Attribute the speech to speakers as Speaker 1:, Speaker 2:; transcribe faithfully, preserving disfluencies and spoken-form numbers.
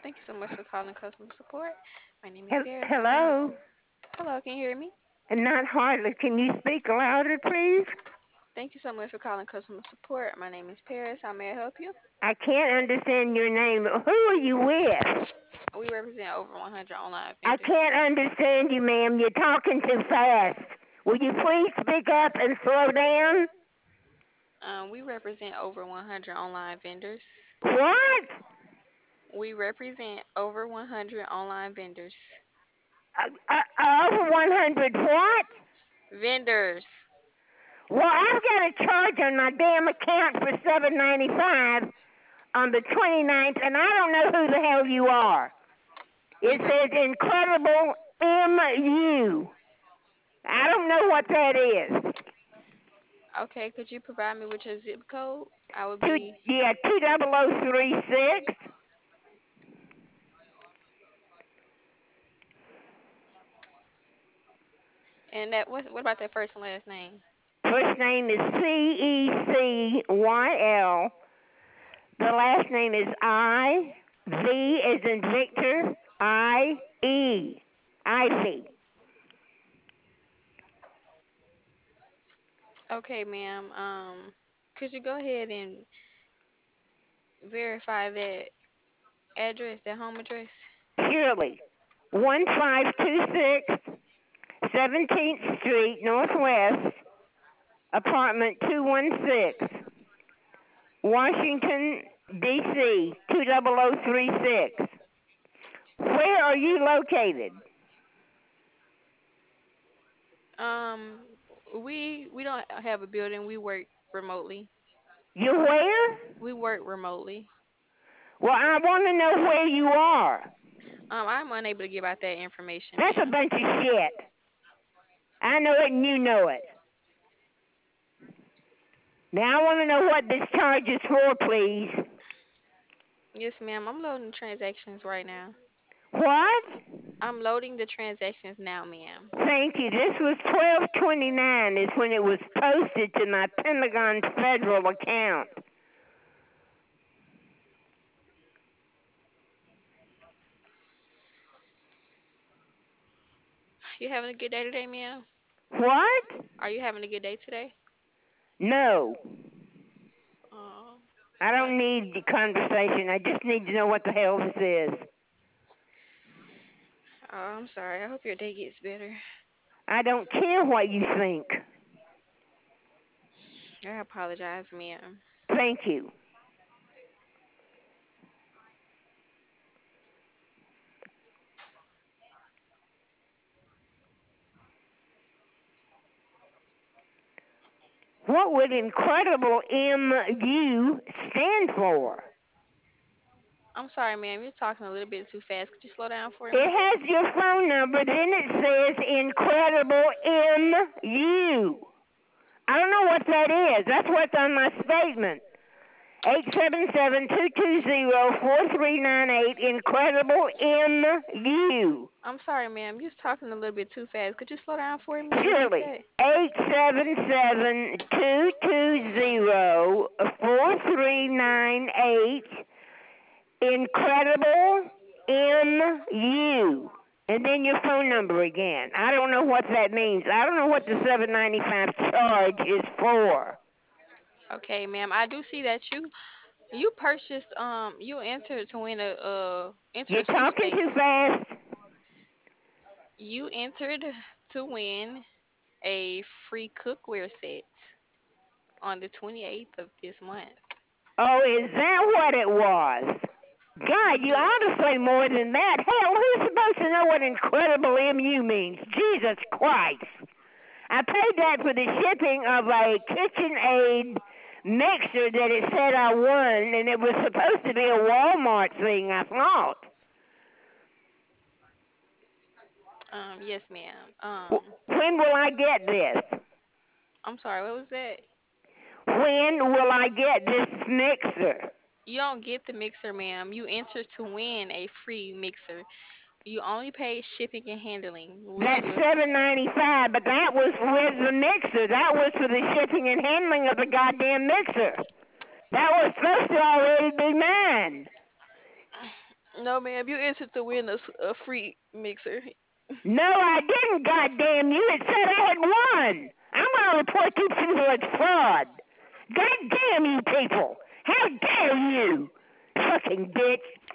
Speaker 1: Thank you so much for calling customer support. My name is
Speaker 2: Hel-
Speaker 1: Paris. How may I help
Speaker 2: hello?
Speaker 1: you? Hello, can you hear me?
Speaker 2: Not hardly. Can you speak louder, please?
Speaker 1: Thank you so much for calling customer support. My name is Paris. How may I help you?
Speaker 2: I can't understand your name. Who are you with?
Speaker 1: We represent over one hundred online
Speaker 2: I
Speaker 1: vendors.
Speaker 2: can't understand you, ma'am. You're talking too fast. Will you please speak up and slow down?
Speaker 1: Um, we represent over one hundred online vendors.
Speaker 2: What?
Speaker 1: We represent over one hundred online vendors.
Speaker 2: Uh, uh, over one hundred what?
Speaker 1: Vendors.
Speaker 2: Well, I've got a charge on my damn account for seven ninety-five on the twenty-ninth, and I don't know who the hell you are.
Speaker 1: We
Speaker 2: It
Speaker 1: rep-
Speaker 2: says Incredible M U. I don't know what that is.
Speaker 1: okay, could you provide me with your zip code? I would
Speaker 2: Two,
Speaker 1: be,
Speaker 2: yeah, two double o three six.
Speaker 1: and that what, what about that first and last name?
Speaker 2: First name is C E C Y L. The last name is I. V is in Victor. I E. Ivy.
Speaker 1: Okay, ma'am. Um, could you go ahead and verify that address, that home address?
Speaker 2: Shirley. one five two six seventeenth Street Northwest, apartment two one six, Washington, D C two double o three six. Where are you located?
Speaker 1: Um, we we don't have a building. We work remotely.
Speaker 2: You where?
Speaker 1: We work remotely.
Speaker 2: Well, I want to know where you are.
Speaker 1: Um, I'm unable to give out that information,
Speaker 2: That's a
Speaker 1: ma'am.
Speaker 2: bunch of shit. I know it and you know it. Now I want to know what this charge is for, please.
Speaker 1: Yes, ma'am. I'm loading the transactions right now.
Speaker 2: What?
Speaker 1: I'm loading the transactions now, ma'am.
Speaker 2: Thank you. This was twelve twenty-nine is when it was posted to my Pentagon Federal account.
Speaker 1: You having a good day today, ma'am?
Speaker 2: What?
Speaker 1: Are you having a good day today?
Speaker 2: No.
Speaker 1: Oh,
Speaker 2: I
Speaker 1: I,
Speaker 2: don't need the conversation. I just need to know what the hell this is.
Speaker 1: oh, I'm sorry. I hope your day gets better.
Speaker 2: I don't care what you think.
Speaker 1: I apologize, ma'am.
Speaker 2: Thank you. What would Incredible M U stand for?
Speaker 1: I'm sorry, ma'am. You're talking a little bit too fast. Could you slow down for
Speaker 2: It
Speaker 1: me?
Speaker 2: has your phone number, then it says Incredible M U. I don't know what that is. That's what's on my statement. Eight seven seven two two zero four three nine eight. Incredible M U.
Speaker 1: I'm sorry, ma'am. You're talking a little bit too fast. Could you slow down for me and repeat
Speaker 2: Shirley.
Speaker 1: that?
Speaker 2: Eight seven seven two two zero four three nine eight. Incredible M U. And then your phone number again. I don't know what that means. I don't know what the seven ninety-five charge is for.
Speaker 1: Okay, ma'am. I do see that you you purchased um you entered to win a uh enter
Speaker 2: You're
Speaker 1: a
Speaker 2: talking too
Speaker 1: sweepstakes.
Speaker 2: fast.
Speaker 1: You entered to win a free cookware set on the twenty-eighth of this month.
Speaker 2: Oh, is that what it was? God, you
Speaker 1: Yes.
Speaker 2: ought to say more than that. Hell, who's supposed to know what incredible M U means? Jesus Christ. I paid that for the shipping of a KitchenAid mixer that it said I won, and it was supposed to be a Walmart thing, I thought.
Speaker 1: Um yes, ma'am. Um
Speaker 2: When will I get this?
Speaker 1: I'm sorry, what was that?
Speaker 2: When will I get this mixer?
Speaker 1: You don't get the mixer, ma'am. You enter to win a free mixer. You only pay shipping and handling, which
Speaker 2: That's
Speaker 1: was
Speaker 2: seven ninety five, but that was with the mixer. That was for the shipping and handling of the goddamn mixer. That was supposed to already be mine.
Speaker 1: No, ma'am. You entered to win a, s- a free mixer.
Speaker 2: No, I didn't, goddamn you. It said I had won. I'm going to report you people as fraud. Goddamn you people. How dare you, fucking bitch.